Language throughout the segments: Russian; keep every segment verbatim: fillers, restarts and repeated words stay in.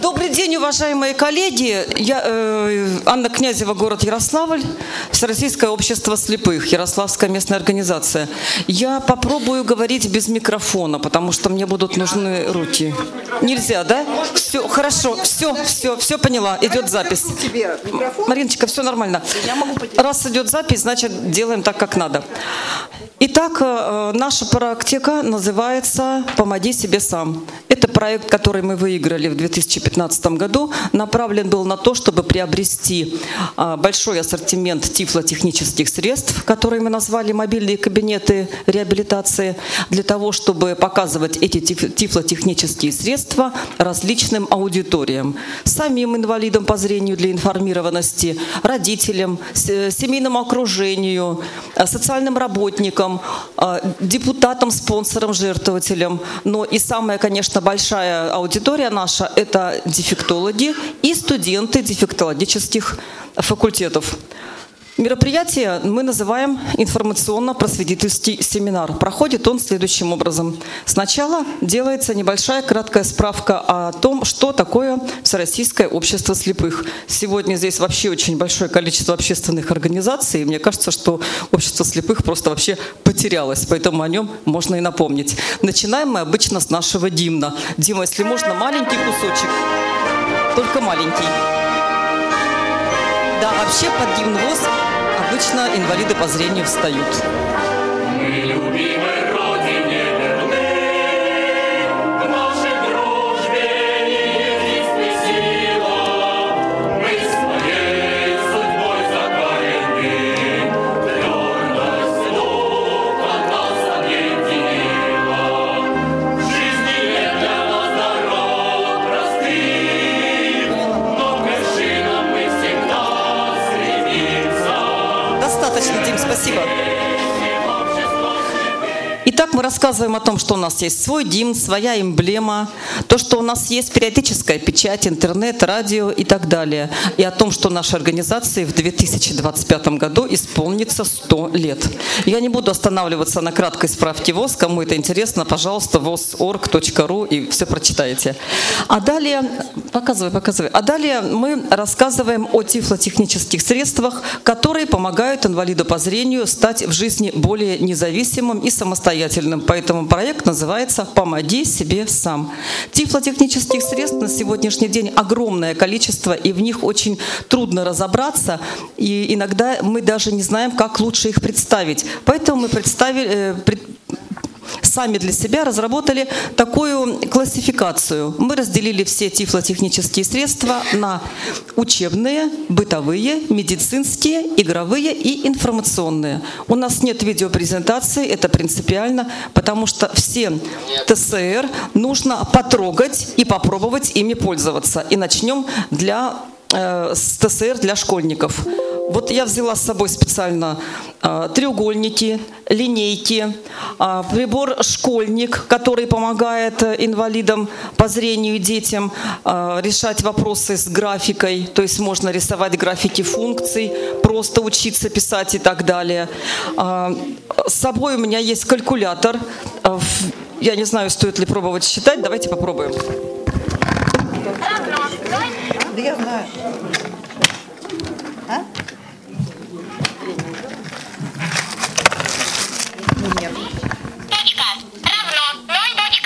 Добрый день, уважаемые коллеги. Я э, Анна Князева, город Ярославль, Всероссийское общество слепых, Ярославская местная организация. Я попробую говорить без микрофона, потому что мне будут нужны руки. Нельзя, да? Все, хорошо, все, все, все поняла. Идет запись. Мариночка, все нормально. Раз идет запись, значит, делаем так, как надо. Итак, э, наша практика называется «Помоги себе сам». Это проект, который мы выиграли в две тысячи пятнадцатом году, направлен был на то, чтобы приобрести э, большой ассортимент тифлотехнических средств, которые мы назвали «Мобильные кабинеты реабилитации», для того, чтобы показывать эти тиф- тифлотехнические средства различным аудиториям. Самим инвалидам по зрению для информированности, родителям, с- семейному окружению, э, социальным работникам, депутатам, спонсорам, жертвователям. Но и самая, конечно, большая аудитория наша – это дефектологи и студенты дефектологических факультетов. Мероприятие мы называем информационно-просветительский семинар. Проходит он следующим образом. Сначала делается небольшая краткая справка о том, что такое Всероссийское общество слепых. Сегодня здесь вообще очень большое количество общественных организаций, и мне кажется, что общество слепых просто вообще потерялось, поэтому о нем можно и напомнить. Начинаем мы обычно с нашего гимна. Дима, если можно, маленький кусочек, только маленький. Да, вообще под гимн ВОС обычно инвалиды по зрению встают. Мы любимой Родине верны, в нашей дружбе единстве сила. Мы своей судьбой закалены, твердость духа нас объединила. В жизни нет для нас дорог простых, но к вершинам мы всегда Достаточно, Дим, спасибо. Итак, мы рассказываем о том, что у нас есть свой гимн, своя эмблема, то, что у нас есть периодическая печать, интернет, радио и так далее. И о том, что нашей организации в две тысячи двадцать пятом году исполнится сто лет. Я не буду останавливаться на краткой справке ВОС. Кому это интересно, пожалуйста, вос точка орг точка ру и все прочитаете. А далее, показывай, показывай. А далее мы рассказываем о тифлотехнических средствах, которые помогают инвалиду по зрению стать в жизни более независимым и самостоятельным. Поэтому проект называется «Помоги себе сам». Тифлотехнических средств на сегодняшний день огромное количество, и в них очень трудно разобраться, и иногда мы даже не знаем, как лучше их представить. Поэтому мы представили... сами для себя разработали такую классификацию. Мы разделили все тифлотехнические средства на учебные, бытовые, медицинские, игровые и информационные. У нас нет видеопрезентации, это принципиально, потому что все ТСР нужно потрогать и попробовать ими пользоваться. И начнем для, э, с ТСР для школьников. Вот я взяла с собой специально э, треугольники, линейки, э, прибор «Школьник», который помогает инвалидам по зрению и детям э, решать вопросы с графикой, то есть можно рисовать графики функций, просто учиться писать и так далее. Э, с собой у меня есть калькулятор. Э, я не знаю, стоит ли пробовать считать, давайте попробуем. Да я знаю. А? Нет. Точка равно ноль точка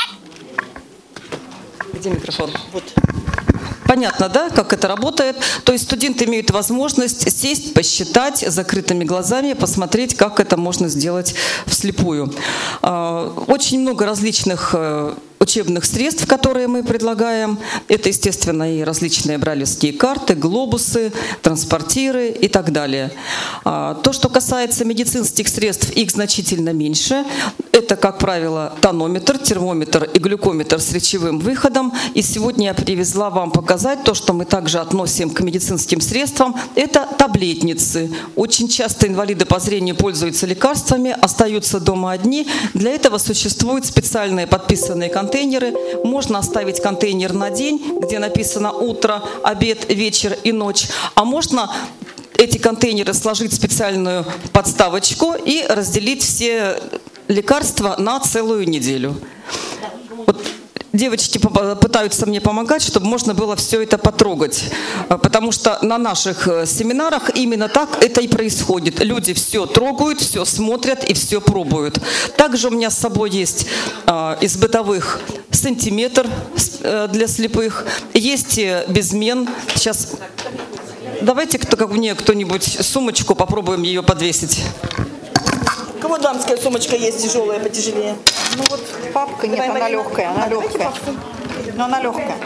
два. Где микрофон? Вот. Понятно, да, как это работает? То есть студенты имеют возможность сесть, посчитать закрытыми глазами, посмотреть, как это можно сделать вслепую. Очень много различных учебных средств, которые мы предлагаем. Это, естественно, и различные брайлевские карты, глобусы, транспортиры и так далее. То, что касается медицинских средств, их значительно меньше. Это, как правило, тонометр, термометр и глюкометр с речевым выходом. И сегодня я привезла вам показать то, что мы также относим к медицинским средствам. Это таблетницы. Очень часто инвалиды по зрению пользуются лекарствами, остаются дома одни. Для этого существуют специальные подписанные контакты. Контейнеры. Можно оставить контейнер на день, где написано утро, обед, вечер и ночь. А можно эти контейнеры сложить в специальную подставочку и разделить все лекарства на целую неделю. Вот девочки пытаются мне помогать, чтобы можно было все это потрогать. Потому что на наших семинарах именно так это и происходит. Люди все трогают, все смотрят и все пробуют. Также у меня с собой есть из бытовых сантиметр для слепых, есть безмен. Сейчас давайте кто, как мне кто-нибудь сумочку, попробуем ее подвесить. У кого дамская сумочка есть тяжелая, потяжелее? Ну вот папка, нет, Давай, она Марина. легкая, она А, давайте легкая. папку. Но она легкая.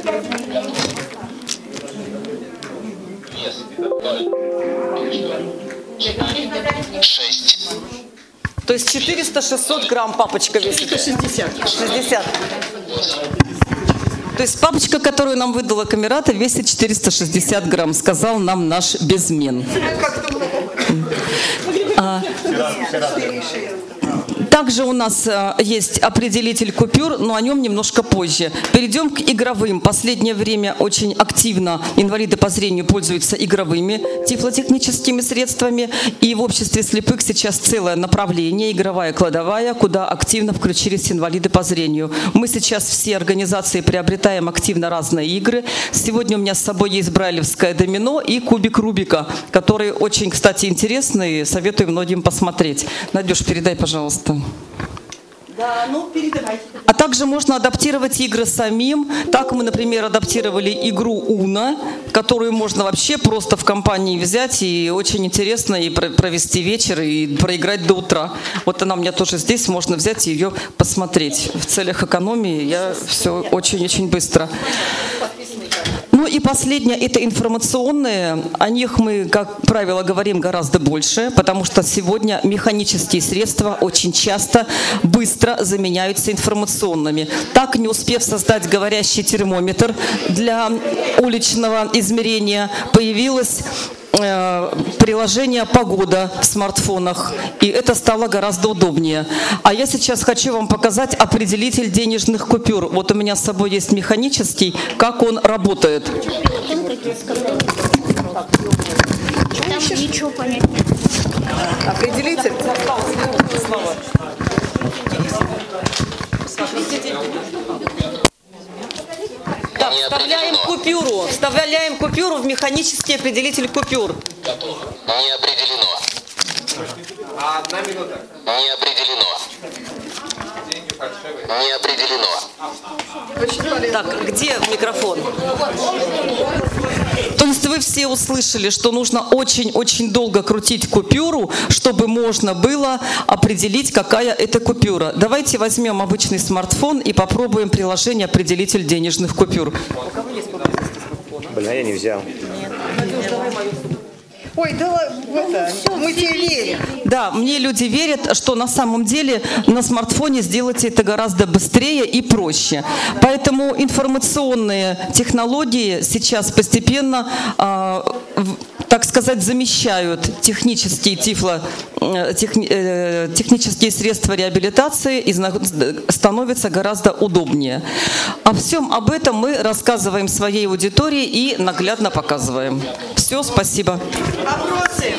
Шесть. То есть четыреста-шестьсот грамм папочка весит? шестьдесят. шестьдесят. То есть папочка, которую нам выдала Камерата, весит четыреста шестьдесят грамм, сказал нам наш безмен. А, также у нас а, есть определитель купюр, но о нем немножко позже. Перейдем к игровым. Последнее время очень активно инвалиды по зрению пользуются игровыми тифлотехническими средствами. И в обществе слепых сейчас целое направление, игровая кладовая, куда активно включились инвалиды по зрению. Мы сейчас все организации приобретаем активно разные игры. Сегодня у меня с собой есть брайлевское домино и кубик Рубика, которые очень, кстати, интересные, советую многим посмотреть. Надюш, передай, пожалуйста. Да, ну передавайте. А также можно адаптировать игры самим. Так мы, например, адаптировали игру Уно, которую можно вообще просто в компании взять и очень интересно и провести вечер, и проиграть до утра. Вот она у меня тоже здесь, можно взять и ее посмотреть. В целях экономии я все очень-очень быстро. Ну и последнее, это информационные. О них мы, как правило, говорим гораздо больше, потому что сегодня механические средства очень часто быстро заменяются информационными. Так, не успев создать говорящий термометр для уличного измерения, появилось приложение «Погода» в смартфонах, и это стало гораздо удобнее. А я сейчас хочу вам показать определитель денежных купюр. Вот у меня с собой есть механический, как он работает. Там ничего понять нет. Определитель. Так, вставляем купюру, вставляем купюру в механический определитель купюр. Не определено. Одна минута. Не определено. Не определено. Так, где микрофон? То есть вы все услышали, что нужно очень-очень долго крутить купюру, чтобы можно было определить, какая это купюра. Давайте возьмем обычный смартфон и попробуем приложение «Определитель денежных купюр». Блин, а я не взял. Ой, да это, мы тебе верим. Да, мне люди верят, что на самом деле на смартфоне сделать это гораздо быстрее и проще. Поэтому информационные технологии сейчас постепенно, э, в, так сказать, замещают технические, тифло, э, техни, э, технические средства реабилитации и становятся гораздо удобнее. О всем об этом мы рассказываем своей аудитории и наглядно показываем. Все, спасибо. Вопросы?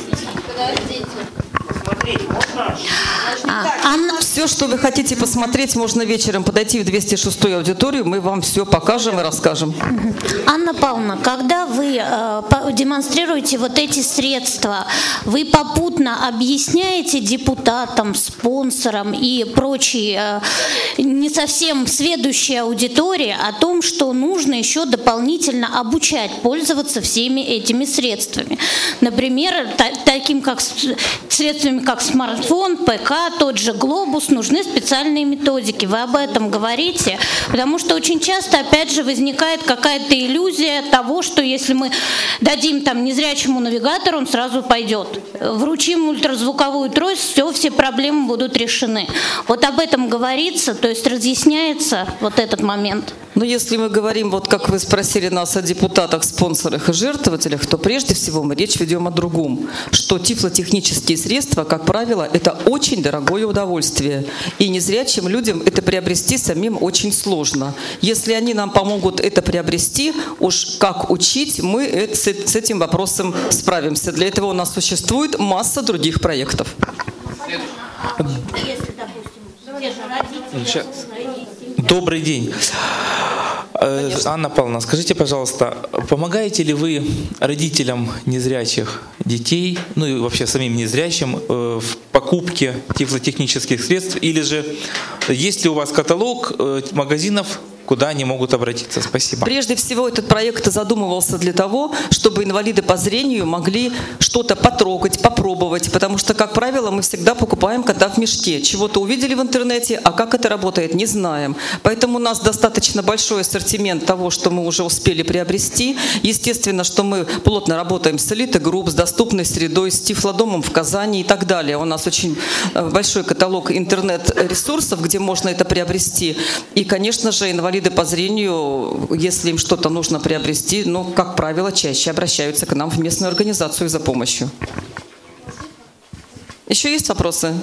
А, Анна, Все, что вы хотите посмотреть, можно вечером подойти в двести шестую аудиторию, мы вам все покажем и расскажем. Анна Павловна, когда вы э, по- демонстрируете вот эти средства, вы попутно объясняете депутатам, спонсорам и прочей э, не совсем сведущей аудитории о том, что нужно еще дополнительно обучать пользоваться всеми этими средствами. Например, та- таким как с- средствами, как смартфон, ПК, тот же глобус, нужны специальные методики. Вы об этом говорите, потому что очень часто, опять же, возникает какая-то иллюзия того, что если мы дадим там незрячему навигатору, он сразу пойдет. Вручим ультразвуковую трость, все, все проблемы будут решены. Вот об этом говорится, то есть разъясняется вот этот момент. Но если мы говорим, вот как вы спросили нас о депутатах, спонсорах и жертвователях, то прежде всего мы речь ведем о другом, что тифлотехнические средства, как правило, это очень дорогое удовольствие. И незрячим людям это приобрести самим очень сложно. Если они нам помогут это приобрести, уж как учить, мы это, с этим вопросом справимся. Для этого у нас существует масса других проектов. Если, допустим, те же родители, Сейчас. Добрый день. Э, Анна Павловна, скажите, пожалуйста, помогаете ли вы родителям незрячих детей, ну и вообще самим незрячим, э, в покупке тифлотехнических средств, или же есть ли у вас каталог э, магазинов, куда они могут обратиться? Спасибо. Прежде всего, этот проект задумывался для того, чтобы инвалиды по зрению могли что-то потрогать, попробовать, потому что, как правило, мы всегда покупаем кота в мешке. Чего-то увидели в интернете, а как это работает, не знаем. Поэтому у нас достаточно большой ассортимент того, что мы уже успели приобрести. Естественно, что мы плотно работаем с Elite Group, с доступной средой, с Тифлодомом в Казани и так далее. У нас очень большой каталог интернет-ресурсов, где можно это приобрести. И, конечно же, инвалиды по зрению, если им что-то нужно приобрести, ну, как правило, чаще обращаются к нам в местную организацию за помощью. Еще есть вопросы?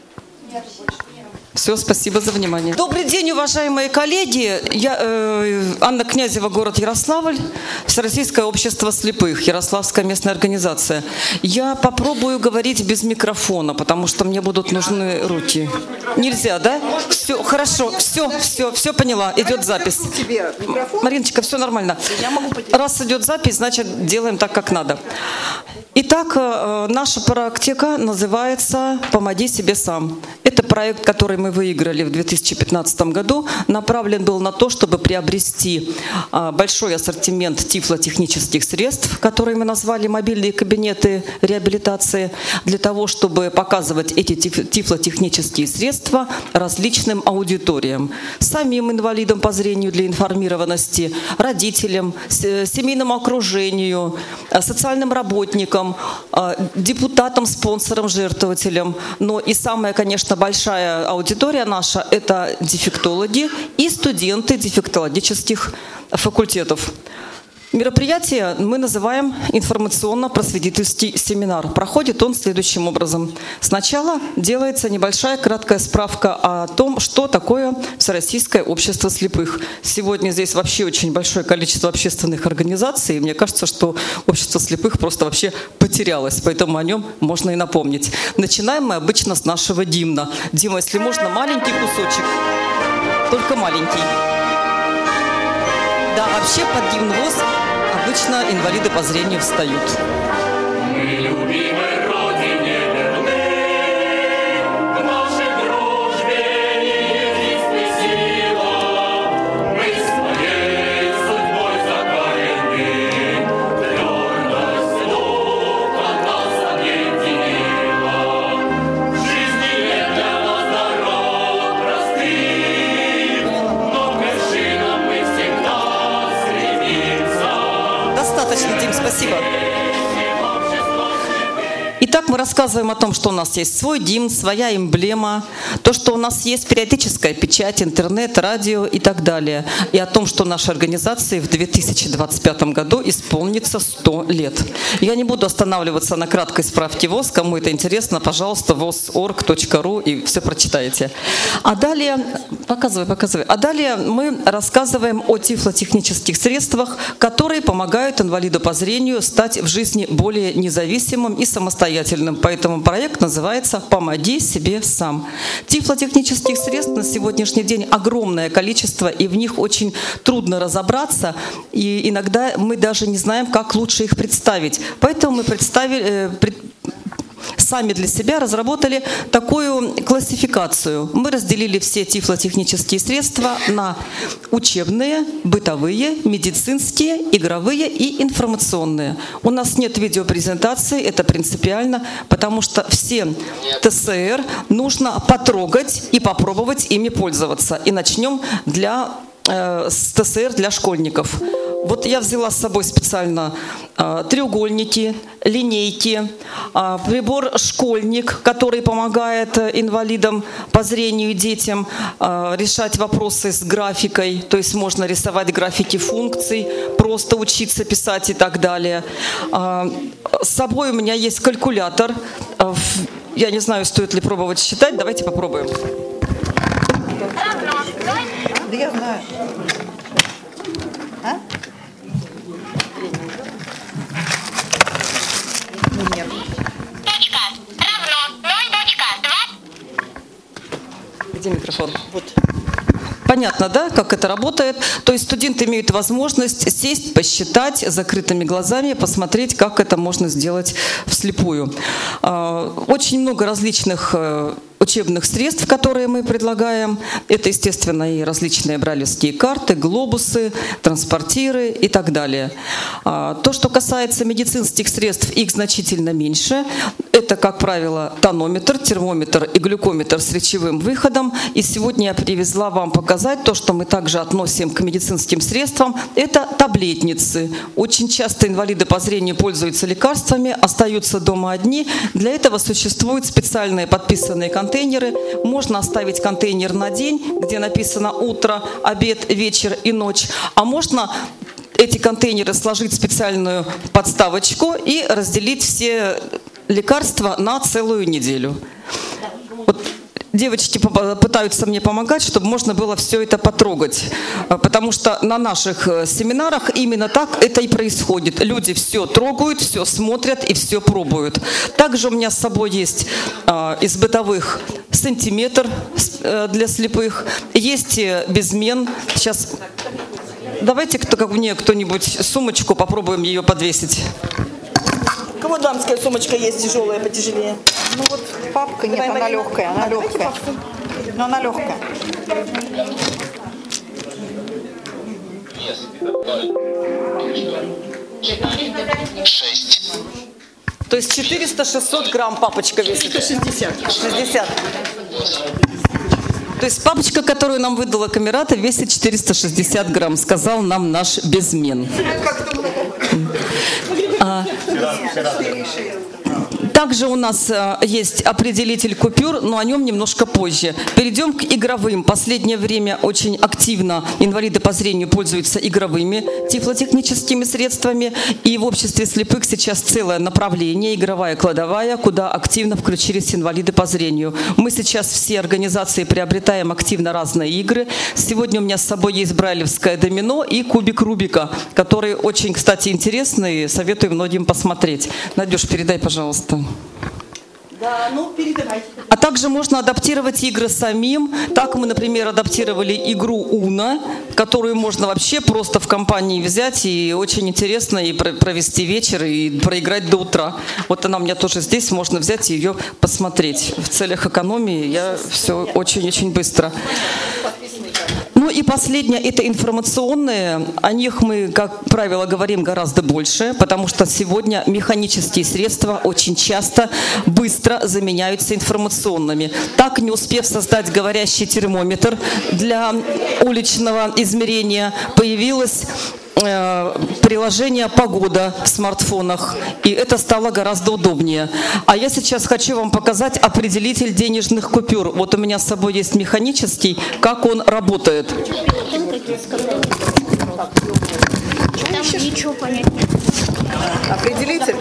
Все, спасибо за внимание. Добрый день, уважаемые коллеги. Я э, Анна Князева, город Ярославль, Всероссийское общество слепых, Ярославская местная организация. Я попробую говорить без микрофона, потому что мне будут нужны руки. Нельзя, да? Все, хорошо, все, все, все поняла. Идет запись. Мариночка, все нормально. Раз идет запись, значит, делаем так, как надо. Итак, э, наша практика называется «Помоги себе сам». Это проект, который мы выиграли в две тысячи пятнадцатом году, направлен был на то, чтобы приобрести э, большой ассортимент тифлотехнических средств, которые мы назвали «Мобильные кабинеты реабилитации», для того, чтобы показывать эти тиф- тифлотехнические средства различным аудиториям. Самим инвалидам по зрению для информированности, родителям, с- семейному окружению, э, социальным работникам, депутатам, спонсорам, жертвователям. Но и самая, конечно, большая аудитория наша – это дефектологи и студенты дефектологических факультетов. Мероприятие мы называем информационно-просветительский семинар. Проходит он следующим образом. Сначала делается небольшая краткая справка о том, что такое Всероссийское общество слепых. Сегодня здесь вообще очень большое количество общественных организаций, и мне кажется, что общество слепых просто вообще потерялось, поэтому о нем можно и напомнить. Начинаем мы обычно с нашего гимна. Дима, если можно, маленький кусочек, только маленький. Да, вообще под гимн ВОС обычно инвалиды по зрению встают. Мы любимой Родине верны, в нашей дружбе единстве сила. Мы своей судьбой закалены, твердость духа нас объединила. В жизни нет для нас дорог простых, но к вершинам мы всегда Достаточно, Дим, спасибо. Итак, мы рассказываем о том, что у нас есть свой гимн, своя эмблема, то, что у нас есть периодическая печать, интернет, радио и так далее. И о том, что нашей организации в две тысячи двадцать пятом году исполнится сто лет. Я не буду останавливаться на краткой справке ВОС. Кому это интересно, пожалуйста, вос точка орг точка ру и все прочитаете. А далее, показывай, показывай. А далее мы рассказываем о тифлотехнических средствах, которые помогают инвалиду по зрению стать в жизни более независимым и самостоятельным. Поэтому проект называется «Помоги себе сам». Тифлотехнических средств на сегодняшний день огромное количество, и в них очень трудно разобраться, и иногда мы даже не знаем, как лучше их представить. Поэтому мы представили... сами для себя разработали такую классификацию. Мы разделили все тифлотехнические средства на учебные, бытовые, медицинские, игровые и информационные. У нас нет видеопрезентации, это принципиально, потому что все ТСР нужно потрогать и попробовать ими пользоваться. И начнем для, э, с ТСР для школьников. Вот я взяла с собой специально э, треугольники, линейки, э, прибор «Школьник», который помогает э, инвалидам по зрению и детям э, решать вопросы с графикой, то есть можно рисовать графики функций, просто учиться писать и так далее. Э, с собой у меня есть калькулятор. Э, я не знаю, стоит ли пробовать считать, давайте попробуем. Да я знаю. А? Нет. Точка равно ноль точка два. Где микрофон? Вот. Понятно, да, как это работает? То есть студенты имеют возможность сесть, посчитать закрытыми глазами, посмотреть, как это можно сделать вслепую. Очень много различных учебных средств, которые мы предлагаем. Это, естественно, и различные брайлевские карты, глобусы, транспортиры и так далее. То, что касается медицинских средств, их значительно меньше. Это, как правило, тонометр, термометр и глюкометр с речевым выходом. И сегодня я привезла вам показать то, что мы также относим к медицинским средствам. Это таблетницы. Очень часто инвалиды по зрению пользуются лекарствами, остаются дома одни. Для этого существуют специальные подписанные контакты. Контейнеры. Можно оставить контейнер на день, где написано утро, обед, вечер и ночь. А можно эти контейнеры сложить в специальную подставочку и разделить все лекарства на целую неделю. Вот девочки пытаются мне помогать, чтобы можно было все это потрогать. Потому что на наших семинарах именно так это и происходит. Люди все трогают, все смотрят и все пробуют. Также у меня с собой есть э, из бытовых сантиметр э, для слепых. Есть безмен. Сейчас давайте кто, как мне кто-нибудь сумочку, попробуем ее подвесить. У кого дамская сумочка есть тяжелая, потяжелее? Ну вот папка нет, она легкая, она легкая. Но она легкая. Шесть. То есть четыреста-шестьсот грамм папочка весит? шестьдесят. шестьдесят. То есть папочка, которую нам выдала Камерата, весит четыреста шестьдесят грамм, сказал нам наш безмен. А, также у нас а, есть определитель купюр, но о нем немножко позже. Перейдем к игровым. Последнее время очень активно инвалиды по зрению пользуются игровыми тифлотехническими средствами. И в обществе слепых сейчас целое направление, игровая кладовая, куда активно включились инвалиды по зрению. Мы сейчас все организации приобретаем активно разные игры. Сегодня у меня с собой есть брайлевское домино и кубик Рубика, которые очень, кстати, интересные, советую многим посмотреть. Надюш, передай, пожалуйста. Да, ну передавайте. А также можно адаптировать игры самим. Так мы, например, адаптировали игру Уно, которую можно вообще просто в компании взять и очень интересно и провести вечер, и проиграть до утра. Вот она у меня тоже здесь, можно взять и ее посмотреть. В целях экономии я все очень-очень быстро. Ну и последнее, это информационные. О них мы, как правило, говорим гораздо больше, потому что сегодня механические средства очень часто быстро заменяются информационными. Так, не успев создать говорящий термометр для уличного измерения, появилось приложение «Погода» в смартфонах, и это стало гораздо удобнее. А я сейчас хочу вам показать определитель денежных купюр. Вот у меня с собой есть механический, как он работает. Там ничего понять нет. Определитель.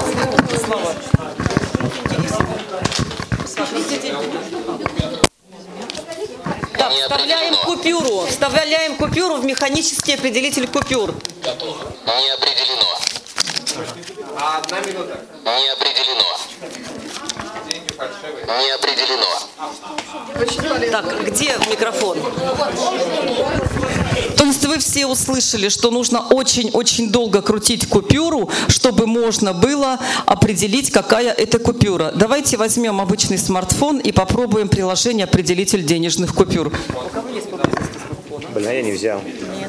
Так, вставляем купюру, вставляем купюру в механический определитель купюр. Не определено. Одна минута. Не определено. Не определено. Так, где микрофон? То есть вы все услышали, что нужно очень-очень долго крутить купюру, чтобы можно было определить, какая это купюра. Давайте возьмем обычный смартфон и попробуем приложение «Определитель денежных купюр». Блин, я не взял.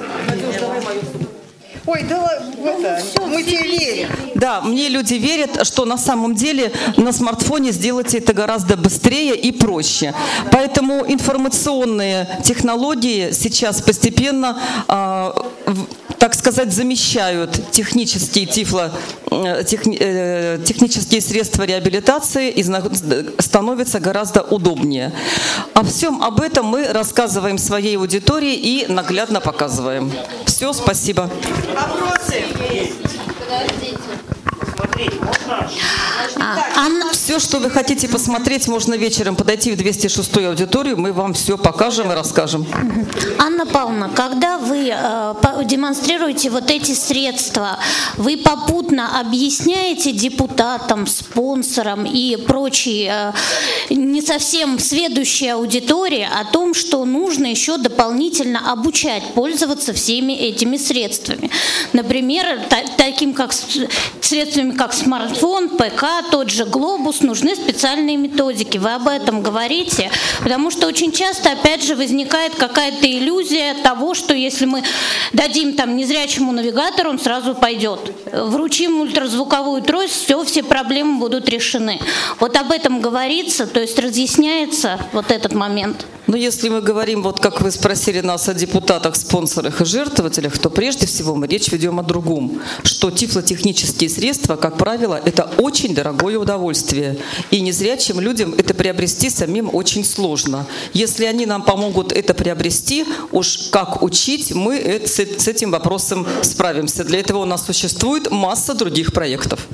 Ой, да это, мы тебе верим. Да, мне люди верят, что на самом деле на смартфоне сделать это гораздо быстрее и проще. Поэтому информационные технологии сейчас постепенно, э, в, так сказать, замещают технические, тифло, э, техни, э, технические средства реабилитации и становятся гораздо удобнее. О всем об этом мы рассказываем своей аудитории и наглядно показываем. Все, спасибо. Вопросы? Смотрите, А, Анна, Все, что вы хотите посмотреть, можно вечером подойти в двести шестую аудиторию, мы вам все покажем и расскажем. Анна Павловна, когда вы э, по- демонстрируете вот эти средства, вы попутно объясняете депутатам, спонсорам и прочей э, не совсем сведущей аудитории о том, что нужно еще дополнительно обучать пользоваться всеми этими средствами. Например, та- таким как с- средствами, как смартфон, ПК, тот же глобус, нужны специальные методики. Вы об этом говорите, потому что очень часто, опять же, возникает какая-то иллюзия того, что если мы дадим там незрячему навигатору, он сразу пойдет. Вручим ультразвуковую трость, все, все проблемы будут решены. Вот об этом говорится, то есть разъясняется вот этот момент. Но если мы говорим, вот как вы спросили нас о депутатах, спонсорах и жертвователях, то прежде всего мы речь ведем о другом, что тифлотехнические средства, как правило, это очень дорогое удовольствие. И незрячим людям это приобрести самим очень сложно. Если они нам помогут это приобрести, уж как учить, мы это- с с этим вопросом справимся. Для этого у нас существует масса других проектов.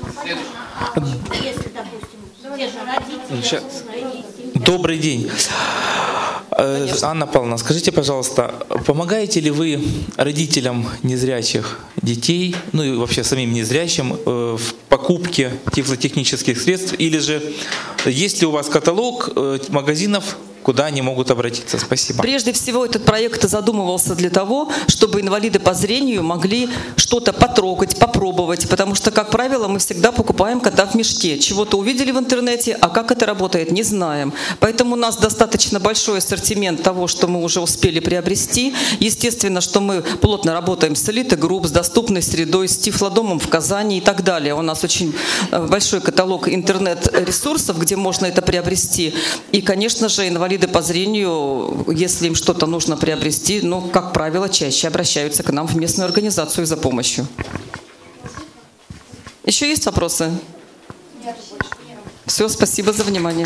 Щас. Добрый день. Э, Анна Павловна, скажите, пожалуйста, помогаете ли вы родителям незрячих детей, ну и вообще самим незрячим, э, в покупке тифлотехнических средств, или же есть ли у вас каталог э, магазинов, куда они могут обратиться? Спасибо. Прежде всего, этот проект задумывался для того, чтобы инвалиды по зрению могли что-то потрогать, попробовать, потому что, как правило, мы всегда покупаем кота в мешке. Чего-то увидели в интернете, а как это работает, не знаем. Поэтому у нас достаточно большой ассортимент того, что мы уже успели приобрести. Естественно, что мы плотно работаем с элитой-групп, с доступной средой, с Тифлодомом в Казани и так далее. У нас очень большой каталог интернет-ресурсов, где можно это приобрести. И, конечно же, инвалиды по зрению, если им что-то нужно приобрести, ну, как правило, чаще обращаются к нам в местную организацию за помощью. Еще есть вопросы? Все, спасибо за внимание.